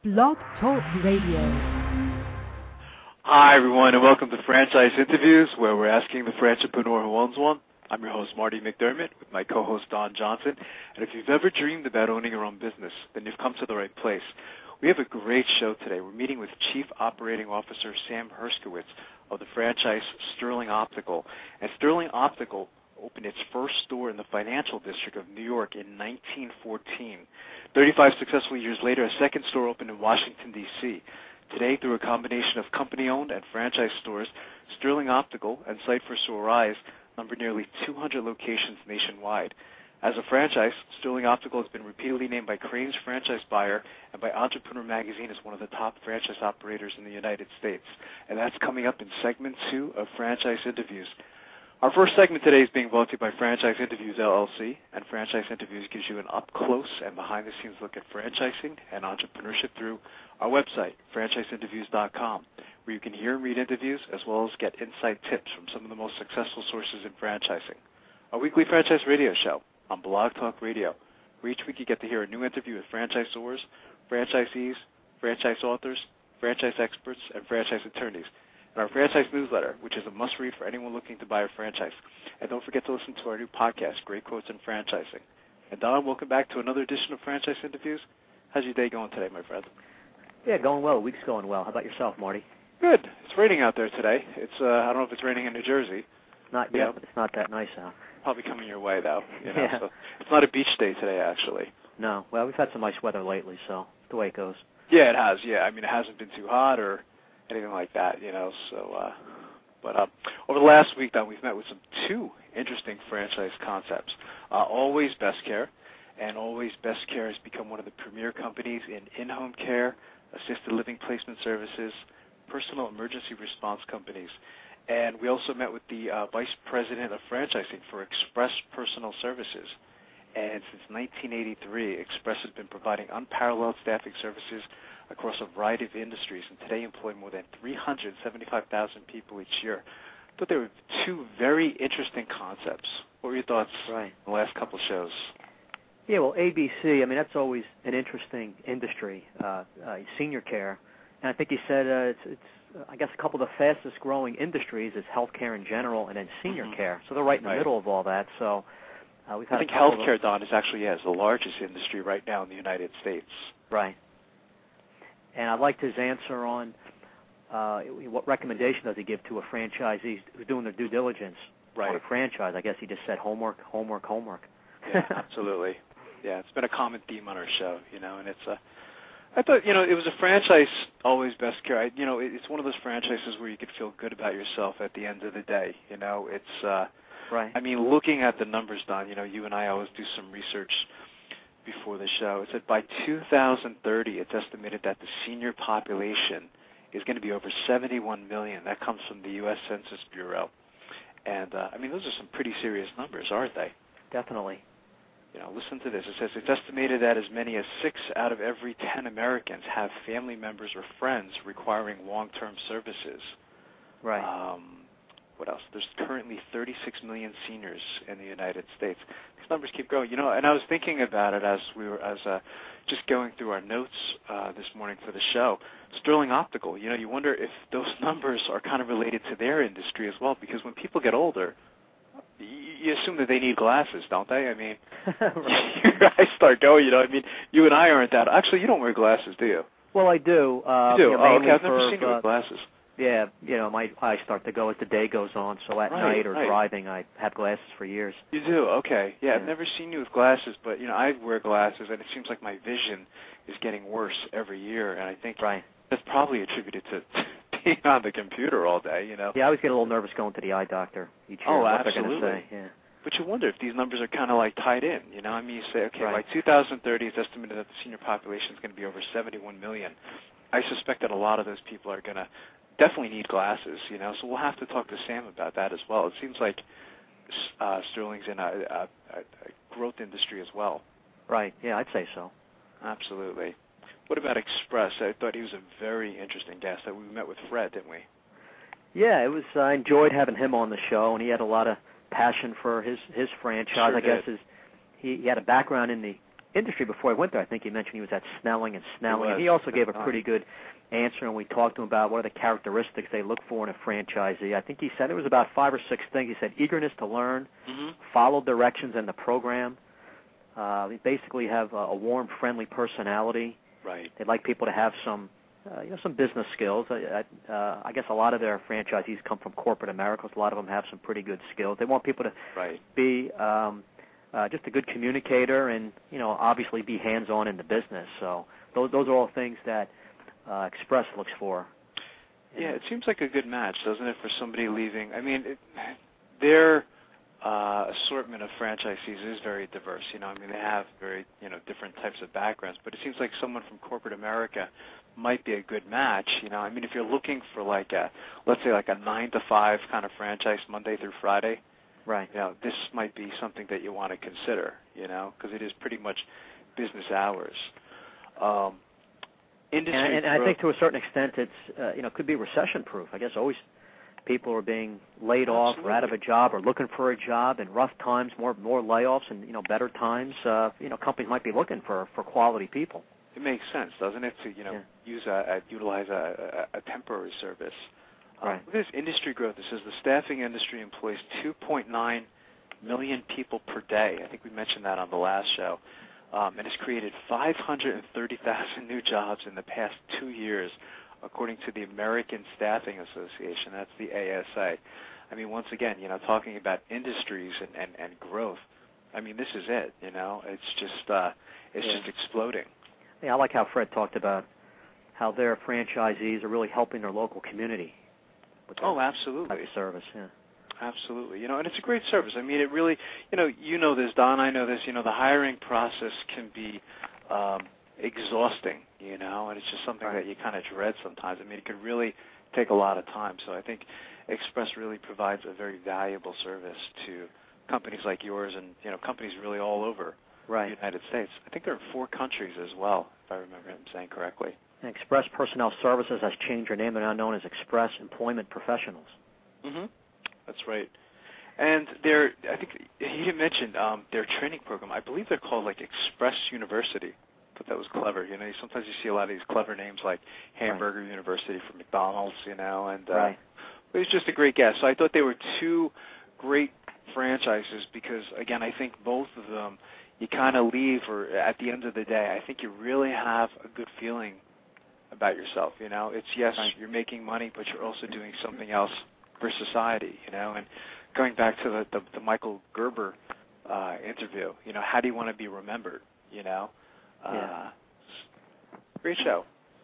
Blog Talk Radio. Hi, everyone, and welcome to Franchise Interviews, where we're asking the franchipreneur who owns one. I'm your host, Marty McDermott, with my co-host, Don Johnson. And if you've ever dreamed about owning your own business, then you've come to the right place. We have a great show today. We're meeting with Chief Operating Officer Sam Herskowitz of the franchise Sterling Optical. And Sterling Optical opened its first store in the financial district of New York in 1914. 35 successful years later, a second store opened in Washington, D.C. Today, through a combination of company-owned and franchise stores, Sterling Optical and Sight for Sore Eyes number nearly 200 locations nationwide. As a franchise, Sterling Optical has been repeatedly named by Crain's Franchise Buyer and by Entrepreneur Magazine as one of the top franchise operators in the United States. And that's coming up in segment 2 of Franchise Interviews. Our first segment today is being brought to you by Franchise Interviews, LLC, and Franchise Interviews gives you an up-close and behind-the-scenes look at franchising and entrepreneurship through our website, franchiseinterviews.com, where you can hear and read interviews as well as get inside tips from some of the most successful sources in franchising. Our weekly franchise radio show on Blog Talk Radio, where each week you get to hear a new interview with franchisors, franchisees, franchise authors, franchise experts, and franchise attorneys. And our franchise newsletter, which is a must-read for anyone looking to buy a franchise. And don't forget to listen to our new podcast, Great Quotes in Franchising. And Don, welcome back to another edition of Franchise Interviews. How's your day going today, my friend? Yeah, going well. The week's going well. How about yourself, Marty? Good. It's raining out there today. It's I don't know if it's raining in New Jersey. Not yet, but it's not that nice out. Probably coming your way, though. Yeah. So it's not a beach day today, actually. No. Well, we've had some nice weather lately, so it's the way it goes. Yeah, it has. Yeah, I mean, it hasn't been too hot or anything like that, so, but over the last week, Don, we've met with two interesting franchise concepts. Always Best Care, and Always Best Care has become one of the premier companies in-home care, assisted living placement services, personal emergency response companies. And we also met with the Vice President of Franchising for Express Personal Services. And since 1983, Express has been providing unparalleled staffing services across a variety of industries, and today employ more than 375,000 people each year. I thought there were two very interesting concepts. What were your thoughts in the last couple of shows? Yeah, well, ABC, I mean, that's always an interesting industry, senior care. And I think you said it's I guess, a couple of the fastest-growing industries is healthcare in general and then senior care. So they're right in the middle of all that. So we've had I think healthcare, Don, is actually the largest industry right now in the United States. Right. And I'd like his answer on what recommendation does he give to a franchisee who's doing their due diligence on a franchise. I guess he just said homework. Yeah, absolutely. Yeah, it's been a common theme on our show, and it's I thought, it was a franchise, Always Best Care. It's one of those franchises where you could feel good about yourself at the end of the day. It's, I mean, looking at the numbers, Don, you and I always do some research before the show. It said by 2030, it's estimated that the senior population is going to be over 71 million. That comes from the U.S. Census Bureau. And, I mean, those are some pretty serious numbers, aren't they? Definitely. Listen to this. It says it's estimated that as many as 6 out of every 10 Americans have family members or friends requiring long-term services. Right. What else? There's currently 36 million seniors in the United States. These numbers keep growing. And I was thinking about it as we were just going through our notes this morning for the show. Sterling Optical. You wonder if those numbers are kind of related to their industry as well, because when people get older, you assume that they need glasses, don't they? I mean, your eyes start going, I mean, you and I aren't that. Actually, you don't wear glasses, do you? Well, I do. You do? Okay. I've never seen you with glasses. Yeah, my eyes start to go as the day goes on, so at night or driving, I have glasses for years. You do? Okay. Yeah, I've never seen you with glasses, but, I wear glasses, and it seems like my vision is getting worse every year, and I think that's probably attributed to being on the computer all day, Yeah, I always get a little nervous going to the eye doctor each year. Oh, absolutely. What they're going to say. Yeah. But you wonder if these numbers are kind of like tied in, I mean, you say, okay, by 2030, it's estimated that the senior population is going to be over 71 million. I suspect that a lot of those people are going to definitely need glasses, so we'll have to talk to Sam about that as well. It seems like Sterling's in a growth industry as well. Right, yeah, I'd say so. Absolutely. What about Express? I thought he was a very interesting guest. We met with Fred, didn't we? Yeah, it was. I enjoyed having him on the show, and he had a lot of passion for his franchise. Sure I guess he had a background in the industry before I went there. I think he mentioned he was at Snelling and Snelling. And He he also gave a pretty good answer, and we talked to him about what are the characteristics they look for in a franchisee. I think he said it was about 5 or 6 things. He said eagerness to learn, follow directions in the program. They basically have a warm, friendly personality. Right. They'd like people to have some some business skills. I guess a lot of their franchisees come from corporate America. So a lot of them have some pretty good skills. They want people to be just a good communicator and, obviously be hands-on in the business. So those are all things that Express looks for. Yeah, it seems like a good match, doesn't it, for somebody leaving? I mean, their assortment of franchisees is very diverse. They have very, different types of backgrounds. But it seems like someone from corporate America might be a good match. If you're looking for let's say a 9 to 5 kind of franchise Monday through Friday, right? This might be something that you want to consider. Because it is pretty much business hours. Industry and I think to a certain extent it's could be recession-proof. I guess always people are being laid off or out of a job or looking for a job in rough times, more layoffs, and better times. Companies might be looking for quality people. It makes sense, doesn't it, to utilize a temporary service. Right. Look at this industry growth. It says the staffing industry employs 2.9 million people per day. I think we mentioned that on the last show. And has created 530,000 new jobs in the past 2 years, according to the American Staffing Association. That's the ASA. Once again, talking about industries and growth. This is it. It's just exploding. Yeah, I like how Fred talked about how their franchisees are really helping their local community. With absolutely. Type of service, yeah. Absolutely. And it's a great service. It really, you know this, Don, I know this, the hiring process can be exhausting, and it's just something that you kind of dread sometimes. It could really take a lot of time. So I think Express really provides a very valuable service to companies like yours and, companies really all over the United States. I think they're in 4 countries as well, if I remember him saying correctly. And Express Personnel Services has changed their name. They're now known as Express Employment Professionals. Mm-hmm. That's right. And I think he mentioned their training program. I believe they're called Express University. I thought that was clever. Sometimes you see a lot of these clever names like Hamburger University from McDonald's, and it was just a great guess. So I thought they were 2 great franchises because, again, I think both of them you kind of leave, or at the end of the day, I think you really have a good feeling about yourself. It's you're making money, but you're also doing something else for society, and going back to the Michael Gerber interview, how do you want to be remembered, Great show.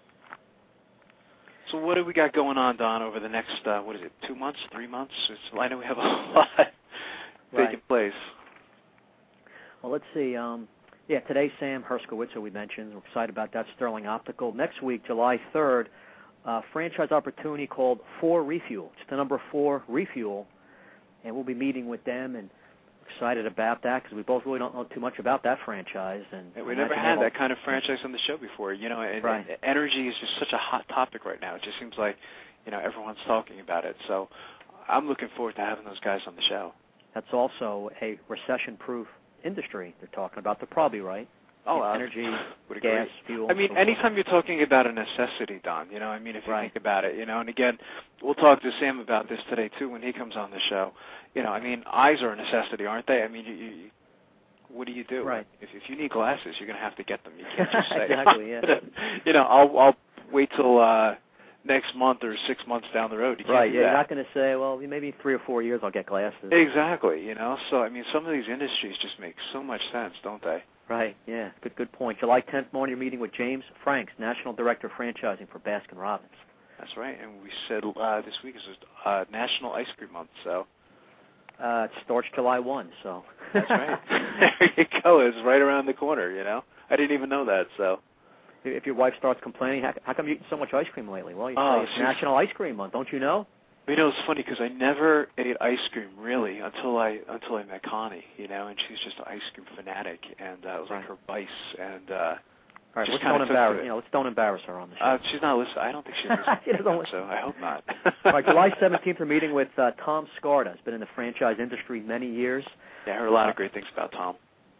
So what do we got going on, Don, over the next, 2 months, 3 months? I know we have a lot taking place. Well, let's see. Today Sam Herskowitz, who we mentioned, we're excited about that, Sterling Optical. Next week, July 3rd, franchise opportunity called 4 Refuel. It's the number 4 Refuel, and we'll be meeting with them and excited about that because we both really don't know too much about that franchise. And we never had that kind of franchise on the show before. And energy is just such a hot topic right now. It just seems like, everyone's talking about it. So I'm looking forward to having those guys on the show. That's also a recession-proof industry they're talking about. They're probably right. Energy, gas, fuel. Anytime you're talking about a necessity, Don, if you think about it, and again, we'll talk to Sam about this today, too, when he comes on the show. Eyes are a necessity, aren't they? What do you do? Right. If you need glasses, you're going to have to get them. You can't just say, exactly, yeah. I'll wait till next month or 6 months down the road. You can't do that. You're not going to say, well, maybe 3 or 4 years I'll get glasses. Exactly, So, some of these industries just make so much sense, don't they? Right, yeah, good point. July 10th morning, you're meeting with James Franks, National Director of Franchising for Baskin-Robbins. That's right, and we said this week is National Ice Cream Month, so. It starts July 1, so. That's right. There you go. It's right around the corner, I didn't even know that, so. If your wife starts complaining, how come you eating so much ice cream lately? Well, you say it's National Ice Cream Month, don't you know? It's funny because I never ate ice cream really until I met Connie, and she's just an ice cream fanatic, and it was like her vice, and all right, let's don't embarrass her on the show. She's not listening. I don't think she's listening. So I hope not. All right, July 17th, we're meeting with Tom Scarda. He's been in the franchise industry many years. Yeah, I heard a lot of great things about Tom.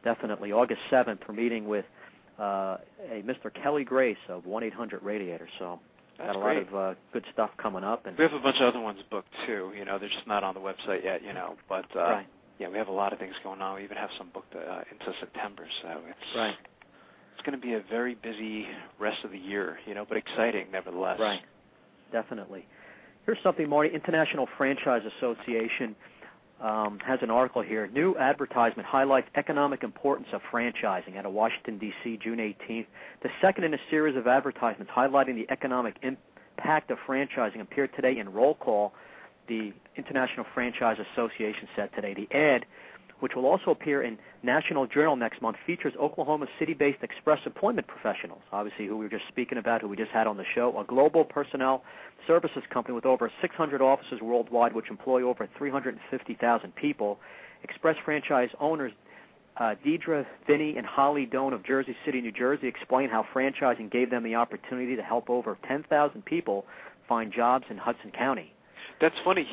Definitely. August 7th, we're meeting with a Mr. Kelly Grace of 1-800-RADIATOR. So that's got a great. lot of good stuff coming up. And we have a bunch of other ones booked, too. They're just not on the website yet, But, right. Yeah, we have a lot of things going on. We even have some booked into September. So it's going to be a very busy rest of the year, but exciting nevertheless. Right. Definitely. Here's something, Marty. International Franchise Association has an article here. New advertisement highlights economic importance of franchising out of Washington, D.C., June 18th. The second in a series of advertisements highlighting the economic impact of franchising appeared today in Roll Call, the International Franchise Association said today. The ad, which will also appear in National Journal next month, features Oklahoma City-based Express Employment Professionals, obviously who we were just speaking about, who we just had on the show, a global personnel services company with over 600 offices worldwide, which employ over 350,000 people. Express franchise owners Deidre Finney and Holly Doan of Jersey City, New Jersey, explain how franchising gave them the opportunity to help over 10,000 people find jobs in Hudson County. That's funny.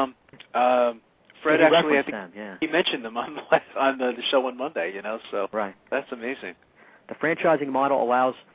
Fred actually, I think he mentioned them on the show on Monday, so right. That's amazing. The franchising model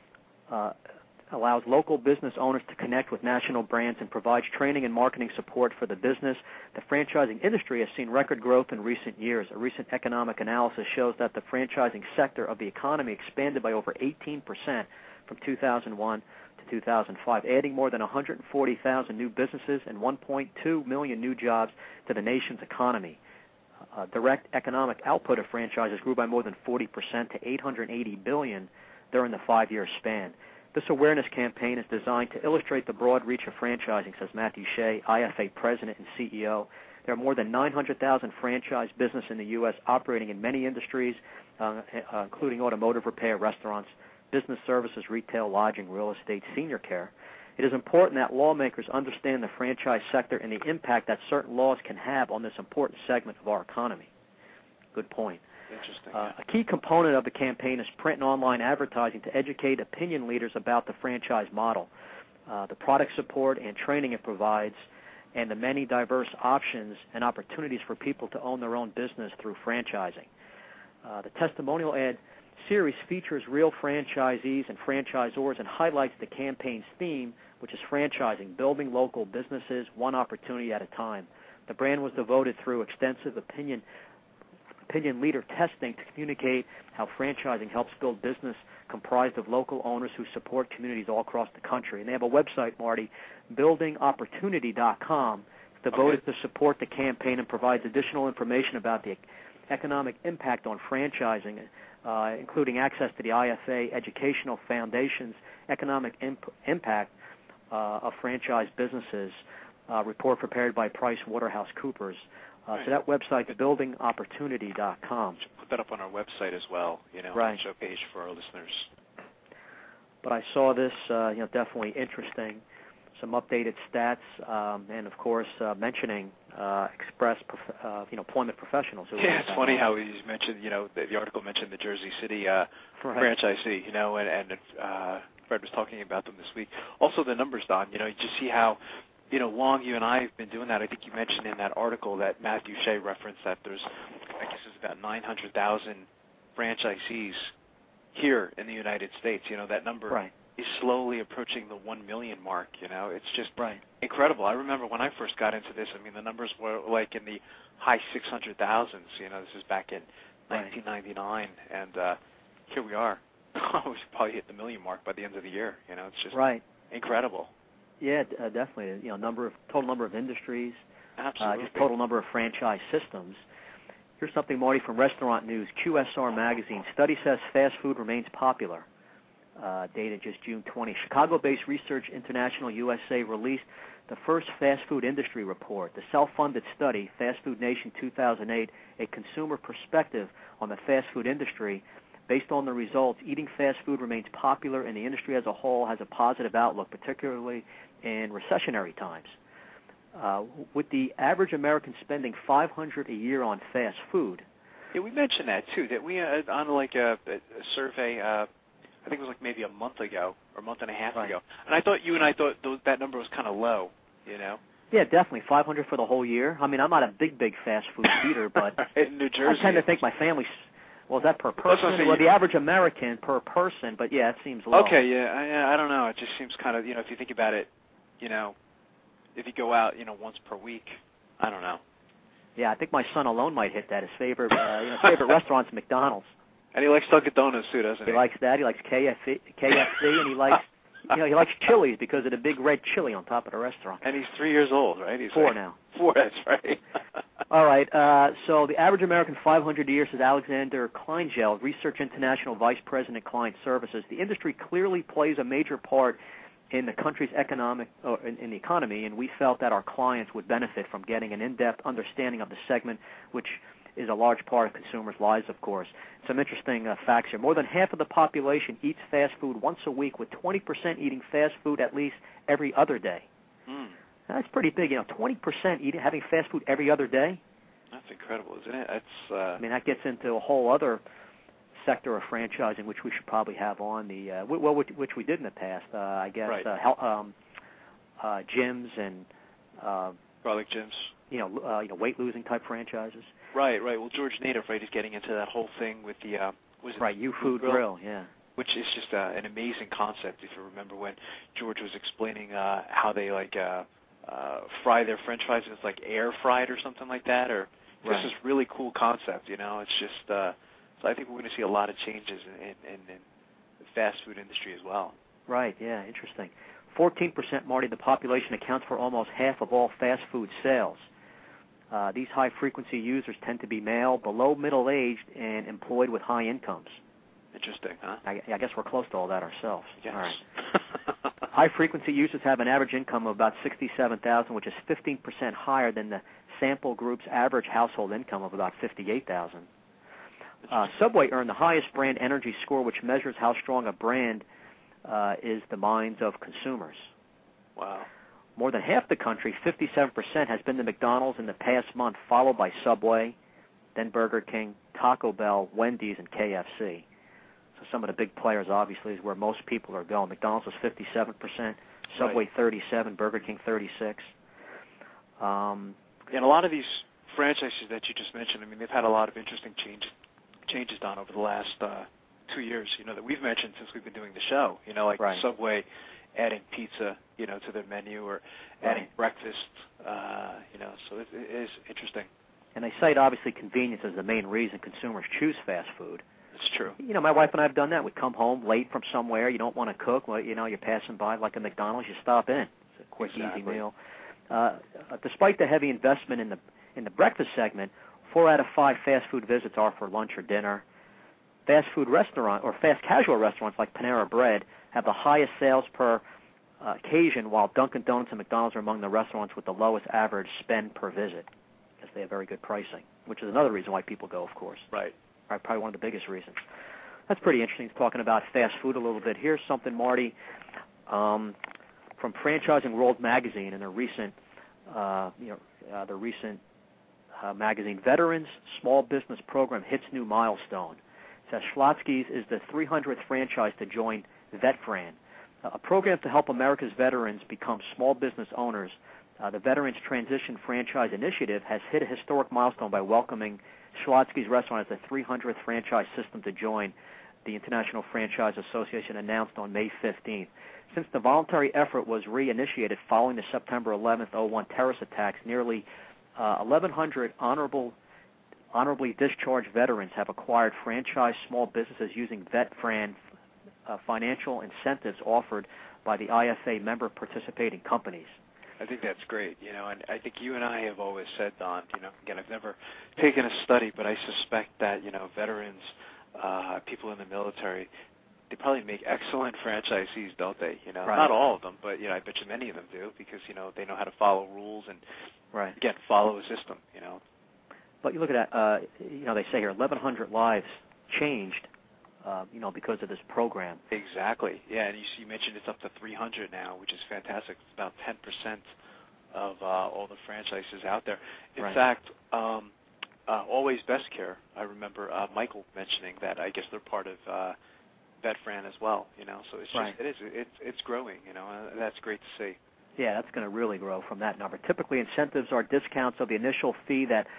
allows local business owners to connect with national brands and provides training and marketing support for the business. The franchising industry has seen record growth in recent years. A recent economic analysis shows that the franchising sector of the economy expanded by over 18% from 2001 to 2005, adding more than 140,000 new businesses and 1.2 million new jobs to the nation's economy. Direct economic output of franchises grew by more than 40% to $880 billion during the 5-year span. This awareness campaign is designed to illustrate the broad reach of franchising, says Matthew Shea, IFA president and CEO. There are more than 900,000 franchise businesses in the U.S. operating in many industries, including automotive repair, restaurants, business services, retail, lodging, real estate, senior care. It is important that lawmakers understand the franchise sector and the impact that certain laws can have on this important segment of our economy. Good point. Interesting. A key component of the campaign is print and online advertising to educate opinion leaders about the franchise model, the product support and training it provides, and the many diverse options and opportunities for people to own their own business through franchising. The testimonial ad series features real franchisees and franchisors and highlights the campaign's theme, which is franchising, building local businesses one opportunity at a time. The brand was devoted through extensive opinion leader testing to communicate how franchising helps build business comprised of local owners who support communities all across the country. And they have a website, Marty, buildingopportunity.com, devoted to support the campaign and provides additional information about the economic impact on franchising, including access to the IFA Educational Foundation's economic impact of franchise businesses, report prepared by PricewaterhouseCoopers. So that website, buildingopportunity.com. Put that up on our website as well, right. On the show page for our listeners. But I saw this, definitely interesting. Some updated stats, and of course, mentioning Express, employment professionals. Yeah, it's funny how he's mentioned, the article mentioned the Jersey City franchisee, and Fred was talking about them this week. Also, the numbers, Don. You just see how, long you and I have been doing that. I think you mentioned in that article that Matthew Shea referenced that there's, I guess it's about 900,000 franchisees here in the United States. That number. Right. Is slowly approaching the 1 million mark, It's just incredible. I remember when I first got into this, the numbers were like in the high 600,000s, This is back in 1999, and here we are. We should probably hit the million mark by the end of the year, It's just incredible. Yeah, definitely. Total number of industries. Absolutely. Just total number of franchise systems. Here's something, Marty, from Restaurant News. QSR Magazine. Study says fast food remains popular. Dated just June 20. Chicago-based Research International USA released the first fast food industry report. The self-funded study, Fast Food Nation 2008, a consumer perspective on the fast food industry. Based on the results, eating fast food remains popular, and the industry as a whole has a positive outlook, particularly in recessionary times. With the average American spending $500 a year on fast food. Yeah, we mentioned that too. That we on like a survey. I think it was like maybe a month ago or a month and a half ago. And I thought that number was kind of low, Yeah, definitely. $500 for the whole year. I'm not a big fast food eater, but in New Jersey, I tend to think my family Well, is that per person? Well, the average American per person, but yeah, it seems low. Okay, yeah, I don't know. It just seems kind of, if you think about it, if you go out, once per week, I don't know. Yeah, I think my son alone might hit that. His favorite restaurant's McDonald's. And he likes Dunkin' Donuts too, doesn't he? He likes that. He likes KFC, and he likes, he likes Chili's because of the big red chili on top of the restaurant. And he's 3 years old, right? He's 4 now. 4, that's right. All right. So the average American 500 years, says Alexander Kleingel, Research International Vice President, Client Services. The industry clearly plays a major part in the country's in the economy, and we felt that our clients would benefit from getting an in-depth understanding of the segment, which is a large part of consumers' lives, of course. Some interesting facts here. More than half of the population eats fast food once a week, with 20% eating fast food at least every other day. Mm. That's pretty big, 20% having fast food every other day. That's incredible, isn't it? That gets into a whole other sector of franchising, which we should probably have on which we did in the past. I guess right. Gyms and garlic gyms. Weight losing type franchises. Right. Well, George Native, right, is getting into that whole thing with the U-Food Grill, yeah. Which is just an amazing concept. If you remember when George was explaining how they fry their French fries, it's like air fried or something like that, or right. This is really cool concept. It's just so I think we're going to see a lot of changes in the fast food industry as well. Right. Yeah. Interesting. 14%, Marty, the population accounts for almost half of all fast food sales. These high-frequency users tend to be male, below middle-aged, and employed with high incomes. Interesting, huh? I guess we're close to all that ourselves. Yes. All right. High-frequency users have an average income of about $67,000, which is 15% higher than the sample group's average household income of about $58,000. Subway earned the highest brand energy score, which measures how strong a brand is the minds of consumers. Wow. More than half the country, 57%, has been to McDonald's in the past month, followed by Subway, then Burger King, Taco Bell, Wendy's, and KFC. So some of the big players, obviously, is where most people are going. McDonald's was 57%, Subway 37%, Burger King 36%. And a lot of these franchises that you just mentioned, they've had a lot of interesting changes done over the last 2 years, that we've mentioned since we've been doing the show. Like right. Subway adding pizza, to their menu, or adding breakfast, so it is interesting. And they cite, obviously, convenience as the main reason consumers choose fast food. It's true. My wife and I have done that. We come home late from somewhere. You don't want to cook. Well, you're passing by like a McDonald's. You stop in. It's a quick, easy meal. Despite the heavy investment in the breakfast segment, 4 out of 5 fast food visits are for lunch or dinner. Fast food restaurant or fast casual restaurants like Panera Bread have the highest sales per occasion, while Dunkin' Donuts and McDonald's are among the restaurants with the lowest average spend per visit, because they have very good pricing, which is another reason why people go, of course. Right. Probably one of the biggest reasons. That's pretty interesting, talking about fast food a little bit. Here's something, Marty, from Franchising World magazine in their recent, magazine. Veterans Small Business Program hits new milestone. It says Schlotzsky's is the 300th franchise to join VetFran, a program to help America's veterans become small business owners. The Veterans Transition Franchise Initiative has hit a historic milestone by welcoming Schlotzsky's Restaurant as the 300th franchise system to join, the International Franchise Association announced on May 15th. Since the voluntary effort was reinitiated following the September 11th, 2001 terrorist attacks, nearly 1,100 honorably discharged veterans have acquired franchise small businesses using VetFran financial incentives offered by the IFA member participating companies. I think that's great, and I think you and I have always said, Don, again, I've never taken a study, but I suspect that, veterans, people in the military, they probably make excellent franchisees, don't they? Right. Not all of them, but, I bet you many of them do, because, they know how to follow rules and, again, follow a system, But you look at that, they say here 1,100 lives changed, because of this program. Exactly. Yeah, and you mentioned it's up to 300 now, which is fantastic. It's about 10% of all the franchises out there. In fact, Always Best Care, I remember Michael mentioning that. I guess they're part of VetFran as well. So it's just it's growing. And that's great to see. Yeah, that's going to really grow from that number. Typically, incentives are discounts of the initial fee that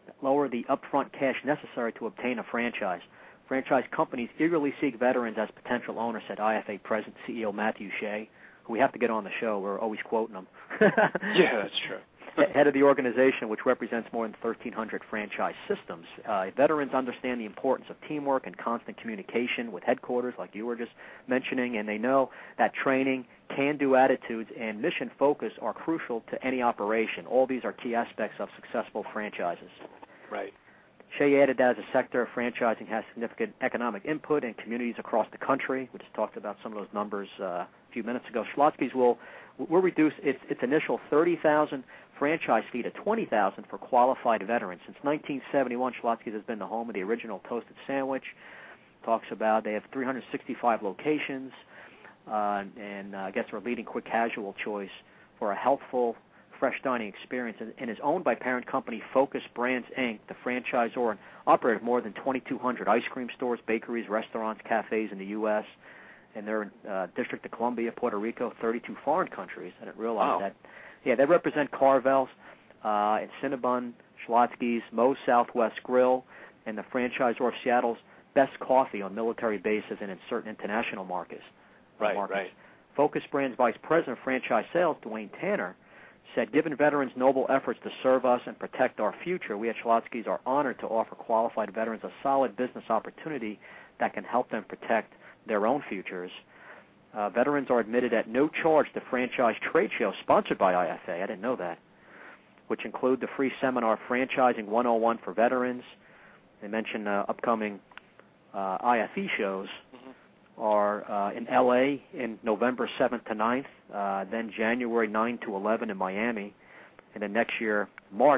lower the upfront cash necessary to obtain a franchise. Franchise companies eagerly seek veterans as potential owners, said IFA President CEO Matthew Shea, who we have to get on the show. We're always quoting him. Yeah, that's true. Head of the organization, which represents more than 1,300 franchise systems. Veterans understand the importance of teamwork and constant communication with headquarters, like you were just mentioning, and they know that training, can-do attitudes, and mission focus are crucial to any operation. All these are key aspects of successful franchises. Right. Shea added that as a sector, franchising has significant economic input in communities across the country. We just talked about some of those numbers a few minutes ago. Schlotzsky's will reduce its initial $30,000 franchise fee to $20,000 for qualified veterans. Since 1971, Schlotzsky's has been the home of the original toasted sandwich. Talks about they have 365 locations, and I guess they're a leading quick casual choice for a healthful, fresh dining experience, and is owned by parent company Focus Brands, Inc., the franchisor and operator of more than 2,200 ice cream stores, bakeries, restaurants, cafes in the U.S., and they're in District of Columbia, Puerto Rico, 32 foreign countries. I didn't realize that. Yeah, they represent Carvel's, and Cinnabon, Schlotzsky's, Moe's Southwest Grill, and the franchisor of Seattle's Best Coffee on military bases and in certain international markets. Right. Focus Brands Vice President of Franchise Sales, Dwayne Tanner, said, given veterans' noble efforts to serve us and protect our future, we at Schlotzsky's are honored to offer qualified veterans a solid business opportunity that can help them protect their own futures. Veterans are admitted at no charge to franchise trade shows sponsored by IFA. I didn't know that, which include the free seminar Franchising 101 for veterans. They mentioned upcoming IFE shows are in L.A. in November 7th to 9th, then January 9 to 11 in Miami, and then next year, March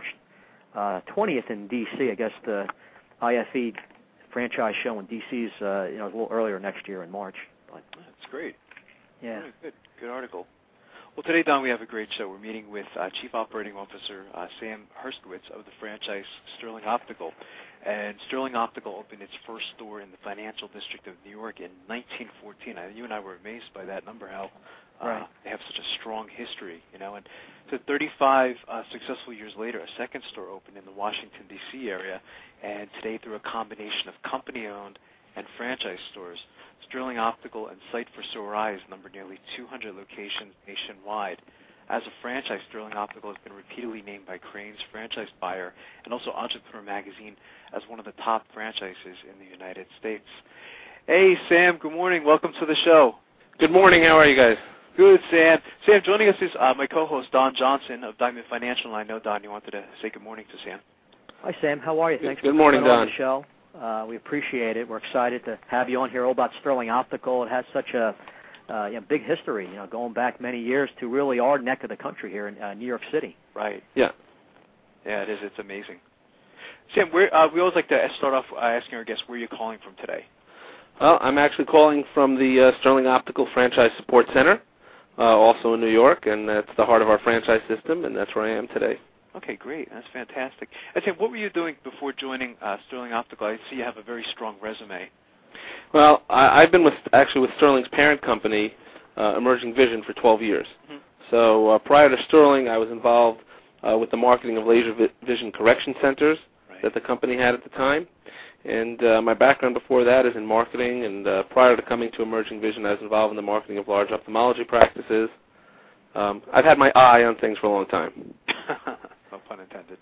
20th in D.C. I guess the IFE franchise show in D.C. is a little earlier next year in March. But that's great. Yeah. Good article. Well, today, Don, we have a great show. We're meeting with Chief Operating Officer Sam Herskowitz of the franchise Sterling Optical. And Sterling Optical opened its first store in the financial district of New York in 1914. You and I were amazed by that number, how they have such a strong history, And so 35 successful years later, a second store opened in the Washington, D.C. area. And today, through a combination of company-owned and franchise stores, Sterling Optical and Sight for Sore Eyes number nearly 200 locations nationwide. As a franchise, Sterling Optical has been repeatedly named by Crain's Franchise Buyer and also Entrepreneur Magazine as one of the top franchises in the United States. Hey, Sam, good morning. Welcome to the show. Good morning. How are you guys? Good, Sam. Sam, joining us is my co-host, Don Johnson of Diamond Financial. And I know, Don, you wanted to say good morning to Sam. Hi, Sam. How are you? Thanks for coming Don. on the show. We appreciate it. We're excited to have you on here all about Sterling Optical. It has such a big history, going back many years to really our neck of the country here in New York City. Right. Yeah. Yeah, it is. It's amazing. Sam, we always like to start off asking our guests where you're calling from today. Well, I'm actually calling from the Sterling Optical Franchise Support Center, also in New York, and that's the heart of our franchise system, and that's where I am today. Okay, great. That's fantastic. And Sam, what were you doing before joining Sterling Optical? I see you have a very strong resume. Well, I've been with Sterling's parent company, Emerging Vision, for 12 years. Mm-hmm. So prior to Sterling, I was involved with the marketing of laser vision correction centers that the company had at the time. And my background before that is in marketing, and prior to coming to Emerging Vision, I was involved in the marketing of large ophthalmology practices. I've had my eye on things for a long time. No pun intended.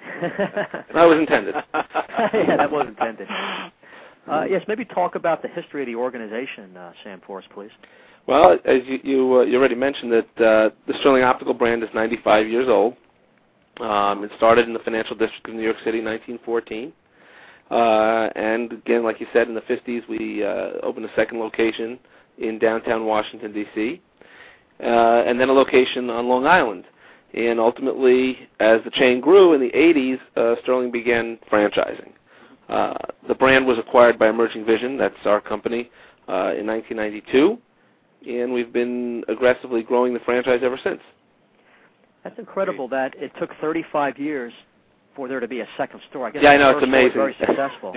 That was intended. Yeah, that was intended. Yes, maybe talk about the history of the organization, Sam, for us, please. Well, as you already mentioned, that the Sterling Optical brand is 95 years old. It started in the financial district of New York City in 1914. And again, like you said, in the 50s, we opened a second location in downtown Washington, D.C., and then a location on Long Island. And ultimately, as the chain grew in the 80s, Sterling began franchising. The brand was acquired by Emerging Vision, that's our company, in 1992, and we've been aggressively growing the franchise ever since. That's incredible that it took 35 years for there to be a second store. I guess I know, it's amazing. Very successful.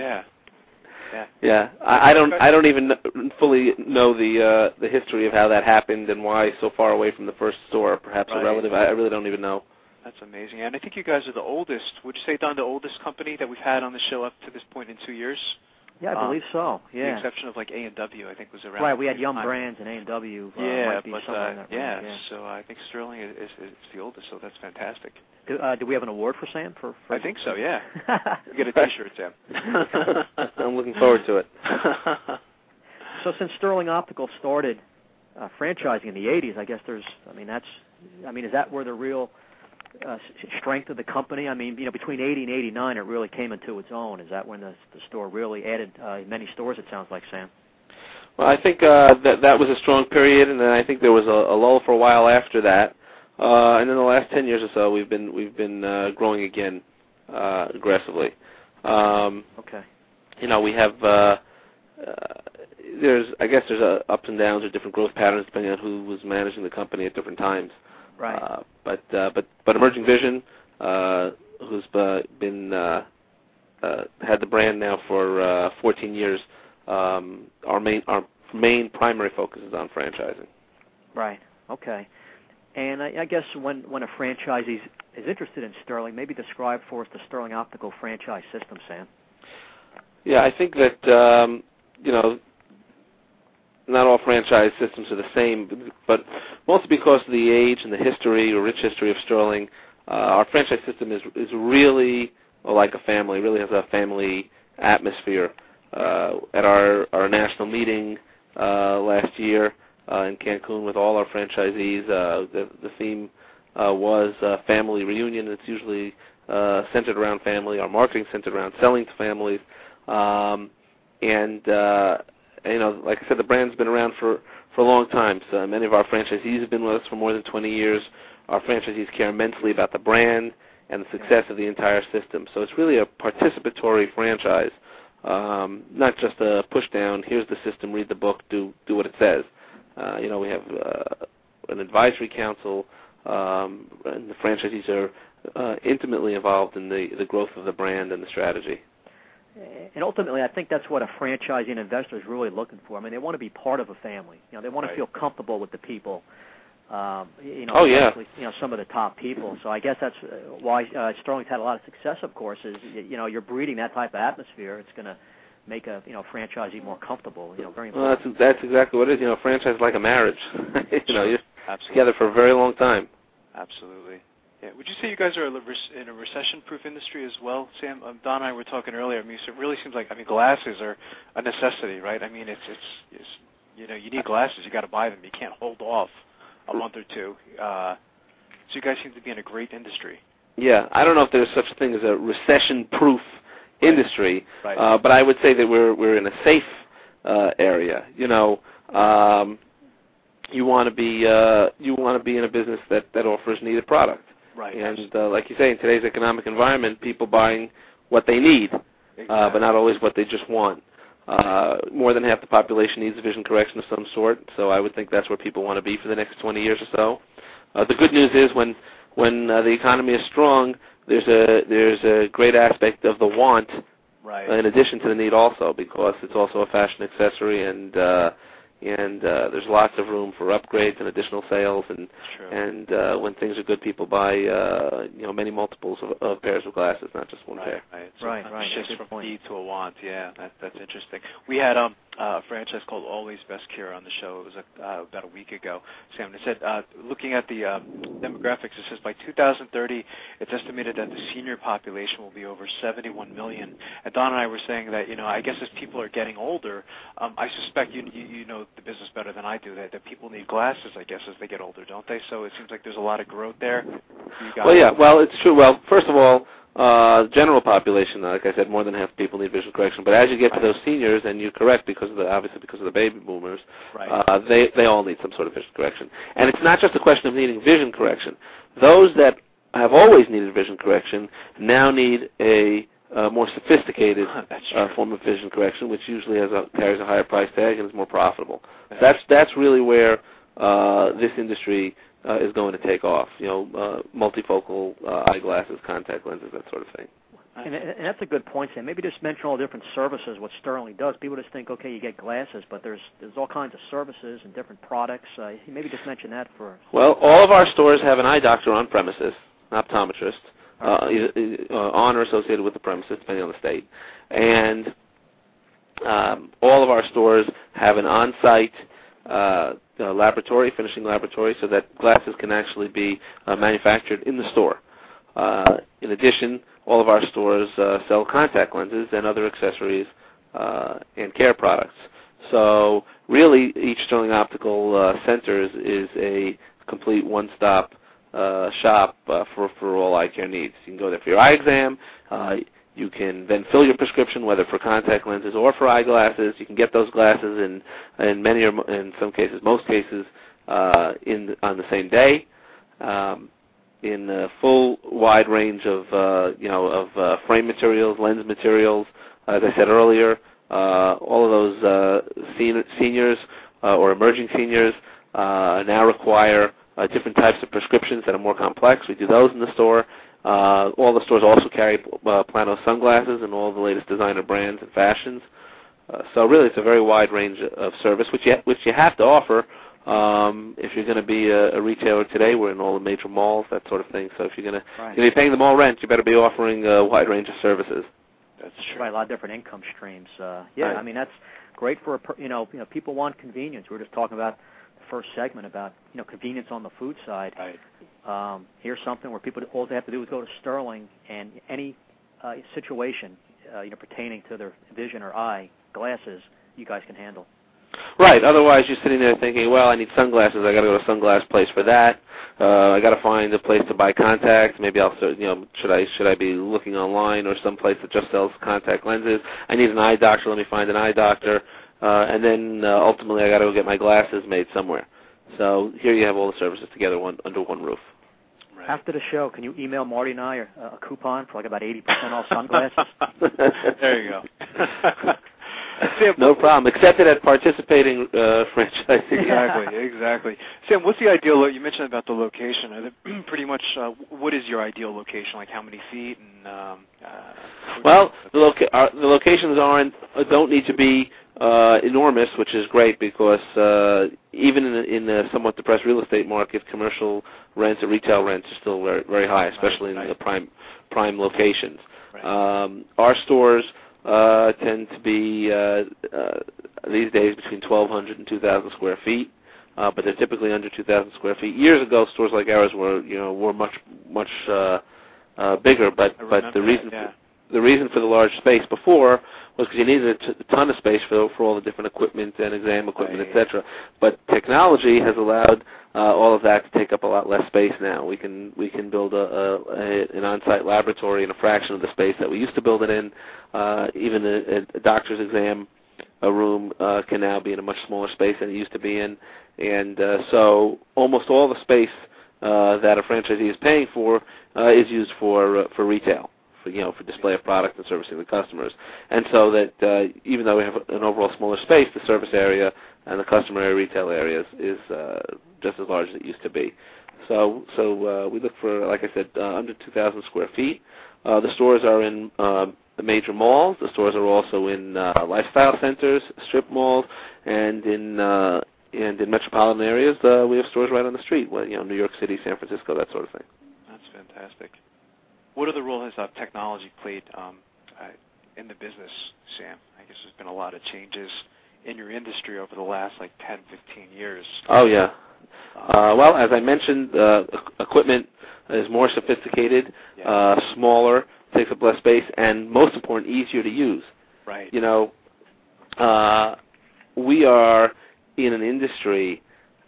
Yeah. I don't even fully know the history of how that happened and why so far away from the first store. Perhaps a relative. I really don't even know. That's amazing. And I think you guys are the oldest. Would you say, Don, the oldest company that we've had on the show up to this point in 2 years? Yeah, I believe so. Yeah. The exception of like A&W, I think, was around. Right, we had Yum Brands and A&W. Might be somewhere in that range, yeah. So I think Sterling is the oldest, so that's fantastic. Do we have an award for Sam? I think so, yeah. You get a T-shirt, Sam. I'm looking forward to it. So since Sterling Optical started franchising in the 80s, I guess is that where the real strength of the company? I mean, between 80 and 89, it really came into its own. Is that when the store really added many stores, it sounds like, Sam? Well, I think that was a strong period, and then I think there was a lull for a while after that. And in the last 10 years or so, we've been growing again aggressively. Okay. We have there's ups and downs or different growth patterns depending on who was managing the company at different times. Right. But Emerging Vision, who's been had the brand now for 14 years, our main primary focus is on franchising. Right. Okay. And I guess when a franchisee is interested in Sterling, maybe describe for us the Sterling Optical franchise system, Sam. Yeah, I think that not all franchise systems are the same, but mostly because of the age and the history or rich history of Sterling, our franchise system is really like a family. Really has a family atmosphere. At our national meeting last year in Cancun with all our franchisees, the theme was family reunion. It's usually centered around family. Our marketing centered around selling to families, like I said, the brand's been around for a long time. So many of our franchisees have been with us for more than 20 years. Our franchisees care immensely about the brand and the success of the entire system. So it's really a participatory franchise, not just a push down. Here's the system. Read the book. Do what it says. We have an advisory council, and the franchisees are intimately involved in the growth of the brand and the strategy. And ultimately, I think that's what a franchising investor is really looking for. I mean, they want to be part of a family. They want to feel comfortable with the people. Especially, some of the top people. So I guess that's why Sterling's had a lot of success. Of course, is you're breeding that type of atmosphere. It's going to make a franchisee more comfortable. Very important. Well, that's exactly what it is. Franchise is like a marriage. You're together for a very long time. Absolutely. Yeah. Would you say you guys are in a recession-proof industry as well, Sam? Don and I were talking earlier. I mean, it really seems like glasses are a necessity, right? I mean, it's you need glasses. You got to buy them. You can't hold off a month or two. So you guys seem to be in a great industry. Yeah, I don't know if there's such a thing as a recession-proof industry, right. But I would say that we're in a safe area. You want to be in a business that offers needed product. Right. And like you say, in today's economic environment, people buying what they need, but not always what they just want. More than half the population needs a vision correction of some sort, so I would think that's where people want to be for the next 20 years or so. The good news is when the economy is strong, there's a great aspect of the want, right, in addition to the need also, because it's also a fashion accessory, and there's lots of room for upgrades and additional sales, and when things are good, people buy many multiples of pairs of glasses, not just one pair. Right. So right. Shifts from need to a want. Yeah, that's interesting. We had a franchise called Always Best Cure on the show. It was about a week ago. Sam, it said, looking at the demographics, it says by 2030, it's estimated that the senior population will be over 71 million. And Don and I were saying that, I guess as people are getting older, I suspect you know the business better than I do, that people need glasses, I guess, as they get older, don't they? So it seems like there's a lot of growth there. Well, yeah. Well, it's true. Well, first of all, general population, like I said, more than half the people need vision correction. But as you get to those seniors, and you're correct because of the baby boomers, they all need some sort of vision correction. And it's not just a question of needing vision correction. Those that have always needed vision correction now need a more sophisticated form of vision correction, which usually carries a higher price tag and is more profitable. That's really where this industry is going to take off. Multifocal eyeglasses, contact lenses, that sort of thing. And that's a good point, Sam. Maybe just mention all the different services, what Sterling does. People just think, okay, you get glasses, but there's all kinds of services and different products. Maybe just mention that for us. Well, all of our stores have an eye doctor on premises. optometrist, on or associated with the premises, depending on the state. And all of our stores have an on-site laboratory, finishing laboratory, so that glasses can actually be manufactured in the store. In addition, all of our stores sell contact lenses and other accessories and care products. So really, each Sterling Optical Center is a complete one-stop shop for all eye care needs. You can go there for your eye exam. You can then fill your prescription, whether for contact lenses or for eyeglasses. You can get those glasses in many or in some cases, most cases, on the same day. In a full wide range of frame materials, lens materials. As I said earlier, all of those seniors or emerging seniors now require different types of prescriptions that are more complex. We do those in the store. All the stores also carry Plano sunglasses and all the latest designer brands and fashions. So really, it's a very wide range of service, which you have to offer if you're going to be a retailer today. We're in all the major malls, that sort of thing. So if you're going to be paying the mall rent, you better be offering a wide range of services. That's true. Right, a lot of different income streams. Right. I mean, that's great for people want convenience. We were just talking about the first segment about convenience on the food side. Right. Here's something where people all they have to do is go to Sterling, and any situation pertaining to their vision or eye glasses, you guys can handle. Right. Otherwise, you're sitting there thinking, well, I need sunglasses. I got to go to a sunglass place for that. I got to find a place to buy contacts. Maybe I'll, should I be looking online or some place that just sells contact lenses? I need an eye doctor. Let me find an eye doctor. And then ultimately, I got to go get my glasses made somewhere. So here you have all the services together under one roof. Right. After the show, can you email Marty and I a coupon for like about 80% off sunglasses? There you go. Sam, no problem. Accepted at participating franchisees. Exactly. Sam, what's the ideal? You mentioned about the location. Pretty much, what is your ideal location? Like how many feet? And well, the locations don't need to be enormous, which is great because even in the somewhat depressed real estate market, commercial rents or retail rents are still very, very high, especially in the prime locations. Right. Our stores tend to be these days between 1,200 and 2,000 square feet, but they're typically under 2,000 square feet. Years ago, stores like ours were much bigger, but the reason for the large space before was because you needed a ton of space for all the different equipment and exam equipment, etc. But technology has allowed all of that to take up a lot less space now. We can build an on-site laboratory in a fraction of the space that we used to build it in. Even a doctor's exam room can now be in a much smaller space than it used to be in. And so almost all the space that a franchisee is paying for is used for retail. For display of product and servicing the customers. And so that even though we have an overall smaller space, the service area and the customer area, retail areas is just as large as it used to be. So we look for, like I said, under 2,000 square feet. The stores are in the major malls. The stores are also in lifestyle centers, strip malls, and in metropolitan areas. We have stores right on the street, New York City, San Francisco, that sort of thing. That's fantastic. What other role has technology played in the business, Sam? I guess there's been a lot of changes in your industry over the last 10, 15 years. Oh, yeah. Well, as I mentioned, equipment is more sophisticated, smaller, takes up less space, and most important, easier to use. Right. We are in an industry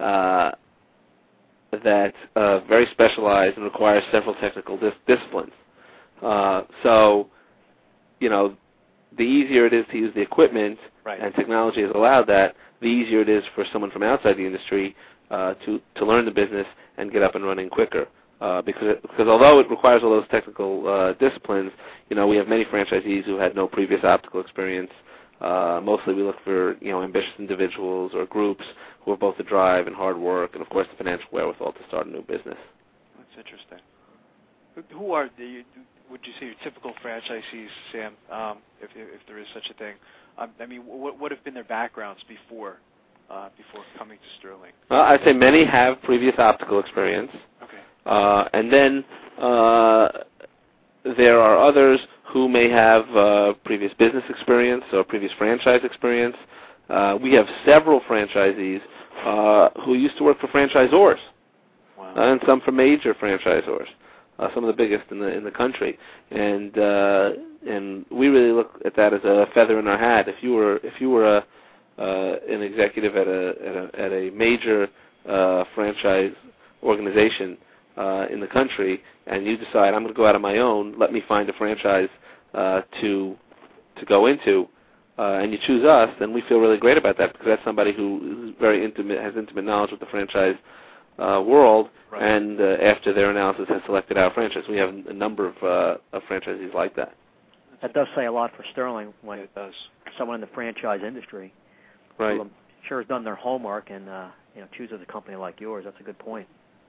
that's very specialized and requires several technical disciplines. So, the easier it is to use the equipment, and technology has allowed that, the easier it is for someone from outside the industry to learn the business and get up and running quicker. Because although it requires all those technical disciplines, we have many franchisees who had no previous optical experience. Mostly we look for, ambitious individuals or groups who have both the drive and hard work and, of course, the financial wherewithal to start a new business. That's interesting. Who are would you say your typical franchisees, Sam, if there is such a thing? I mean, what have been their backgrounds before coming to Sterling? I'd say many have previous optical experience. Okay. And then There are others who may have previous business experience or previous franchise experience. We have several franchisees who used to work for franchisors, and some for major franchisors, some of the biggest in the country. And we really look at that as a feather in our hat. If you were an executive at a major franchise organization in the country, and you decide, I'm going to go out on my own, let me find a franchise to go into, and you choose us, then we feel really great about that, because that's somebody who is very intimate, has intimate knowledge of the franchise world, right. And after their analysis has selected our franchise. We have a number of franchisees like that. That does say a lot for Sterling when it does. Someone in the franchise industry, Right. who I'm sure has done their homework and chooses a company like yours. That's a good point.